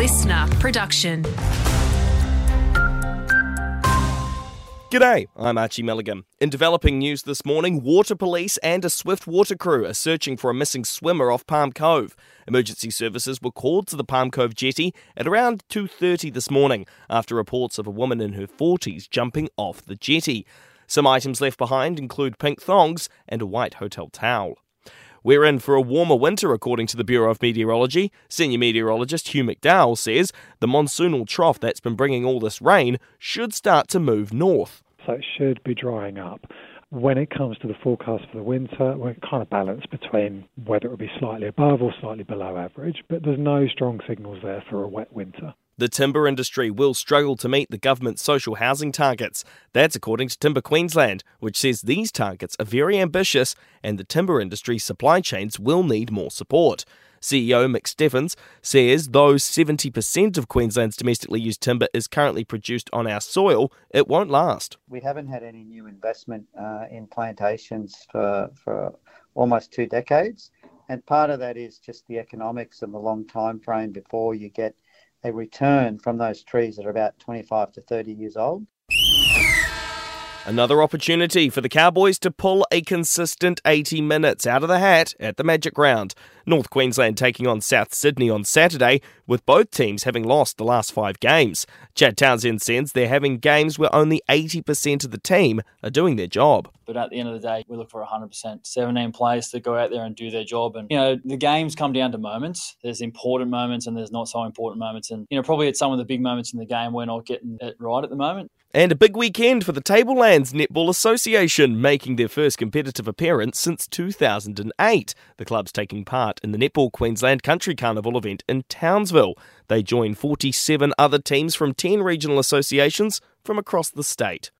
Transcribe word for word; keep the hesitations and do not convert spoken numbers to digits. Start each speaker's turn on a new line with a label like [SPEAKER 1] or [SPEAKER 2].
[SPEAKER 1] listener production.
[SPEAKER 2] G'day, I'm Archie Milligan. In developing news this morning, water police and a swift water crew are searching for a missing swimmer off Palm Cove. Emergency services were called to the Palm Cove jetty at around two thirty this morning after reports of a woman in her forties jumping off the jetty. Some items left behind include pink thongs and a white hotel towel. We're in for a warmer winter, according to the Bureau of Meteorology. Senior meteorologist Hugh McDowell says the monsoonal trough that's been bringing all this rain should start to move north.
[SPEAKER 3] So it should be drying up. When it comes to the forecast for the winter, we're kind of balanced between whether it will be slightly above or slightly below average, but there's no strong signals there for a wet winter.
[SPEAKER 2] The timber industry will struggle to meet the government's social housing targets. That's according to Timber Queensland, which says these targets are very ambitious and the timber industry's supply chains will need more support. C E O Mick Steffens says though seventy percent of Queensland's domestically used timber is currently produced on our soil, it won't last.
[SPEAKER 4] We haven't had any new investment uh, in plantations for, for almost two decades. And part of that is just the economics and the long time frame before you get a return from those trees that are about twenty-five to thirty years old.
[SPEAKER 2] Another opportunity for the Cowboys to pull a consistent eighty minutes out of the hat at the Magic Round. North Queensland taking on South Sydney on Saturday, with both teams having lost the last five games. Chad Townsend says they're having games where only eighty percent of the team are doing their job.
[SPEAKER 5] But at the end of the day, we look for one hundred percent. seventeen players to go out there and do their job. And, you know, the games come down to moments. There's important moments and there's not so important moments. And, you know, probably at some of the big moments in the game, we're not getting it right at the moment.
[SPEAKER 2] And a big weekend for the Tablelands Netball Association, making their first competitive appearance since two thousand eight. The club's taking part in the Netball Queensland Country Carnival event in Townsville. They join forty-seven other teams from ten regional associations from across the state.